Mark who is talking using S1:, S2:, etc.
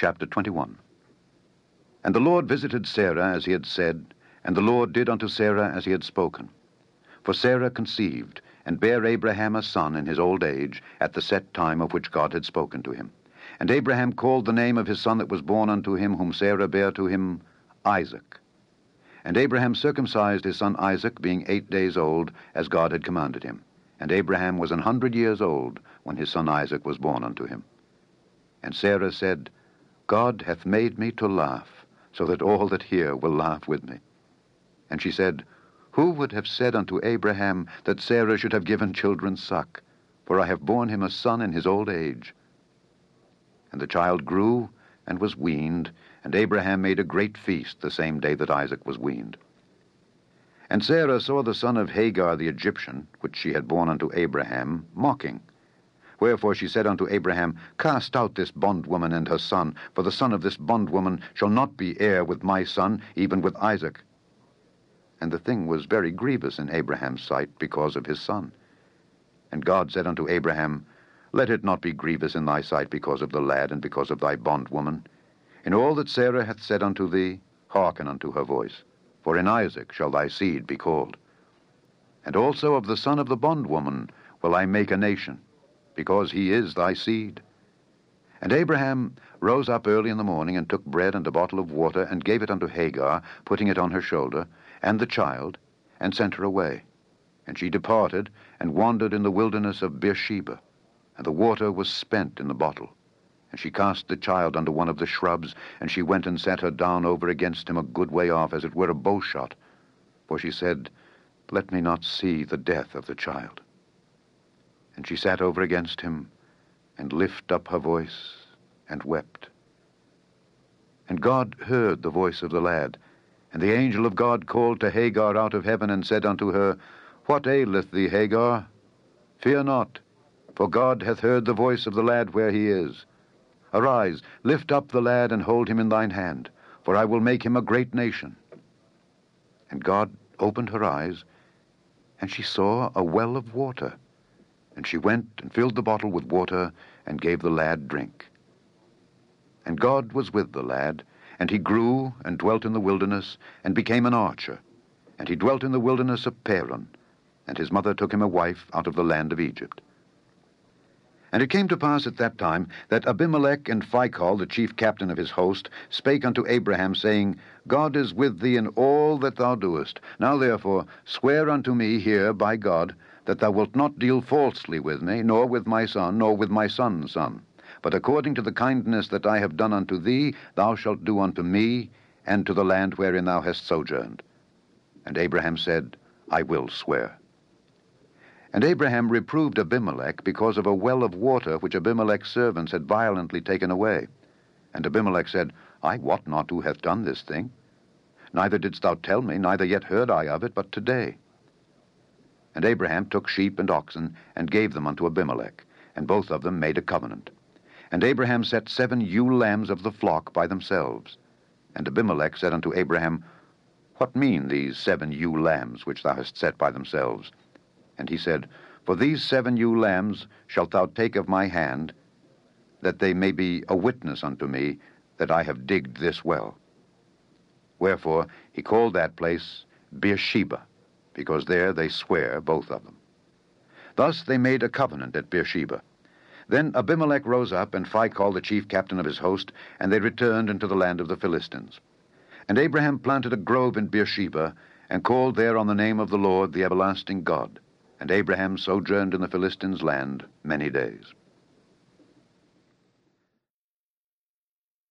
S1: Chapter 21. And the Lord visited Sarah as he had said, and the Lord did unto Sarah as he had spoken. For Sarah conceived, and bare Abraham a son in his old age, at the set time of which God had spoken to him. And Abraham called the name of his son that was born unto him, whom Sarah bare to him, Isaac. And Abraham circumcised his son Isaac, being 8 days old, as God had commanded him. And Abraham was 100 years old, when his son Isaac was born unto him. And Sarah said, God hath made me to laugh, so that all that hear will laugh with me. And she said, Who would have said unto Abraham that Sarah should have given children suck? For I have borne him a son in his old age. And the child grew, and was weaned, and Abraham made a great feast the same day that Isaac was weaned. And Sarah saw the son of Hagar the Egyptian, which she had borne unto Abraham, mocking. Wherefore she said unto Abraham, Cast out this bondwoman and her son, for the son of this bondwoman shall not be heir with my son, even with Isaac. And the thing was very grievous in Abraham's sight because of his son. And God said unto Abraham, Let it not be grievous in thy sight because of the lad and because of thy bondwoman. In all that Sarah hath said unto thee, hearken unto her voice, for in Isaac shall thy seed be called. And also of the son of the bondwoman will I make a nation, because he is thy seed. And Abraham rose up early in the morning, and took bread and a bottle of water, and gave it unto Hagar, putting it on her shoulder, and the child, and sent her away. And she departed, and wandered in the wilderness of Beersheba. And the water was spent in the bottle. And she cast the child under one of the shrubs, and she went and sat her down over against him a good way off, as it were a bowshot. For she said, Let me not see the death of the child. And she sat over against him, and lift up her voice, and wept. And God heard the voice of the lad. And the angel of God called to Hagar out of heaven, and said unto her, What aileth thee, Hagar? Fear not, for God hath heard the voice of the lad where he is. Arise, lift up the lad, and hold him in thine hand, for I will make him a great nation. And God opened her eyes, and she saw a well of water. And she went and filled the bottle with water, and gave the lad drink. And God was with the lad, and he grew, and dwelt in the wilderness, and became an archer. And he dwelt in the wilderness of Paran, and his mother took him a wife out of the land of Egypt. And it came to pass at that time, that Abimelech and Phicol, the chief captain of his host, spake unto Abraham, saying, God is with thee in all that thou doest. Now therefore swear unto me here by God, that thou wilt not deal falsely with me, nor with my son, nor with my son's son. But according to the kindness that I have done unto thee, thou shalt do unto me, and to the land wherein thou hast sojourned. And Abraham said, I will swear. And Abraham reproved Abimelech because of a well of water which Abimelech's servants had violently taken away. And Abimelech said, I wot not who hath done this thing. Neither didst thou tell me, neither yet heard I of it, but today. And Abraham took sheep and oxen, and gave them unto Abimelech, and both of them made a covenant. And Abraham set 7 ewe lambs of the flock by themselves. And Abimelech said unto Abraham, What mean these 7 ewe lambs which thou hast set by themselves? And he said, For these 7 ewe lambs shalt thou take of my hand, that they may be a witness unto me that I have digged this well. Wherefore he called that place Beersheba, because there they swear, both of them. Thus they made a covenant at Beersheba. Then Abimelech rose up, and Phicol the chief captain of his host, and they returned into the land of the Philistines. And Abraham planted a grove in Beersheba, and called there on the name of the Lord, the everlasting God. And Abraham sojourned in the Philistines' land many days.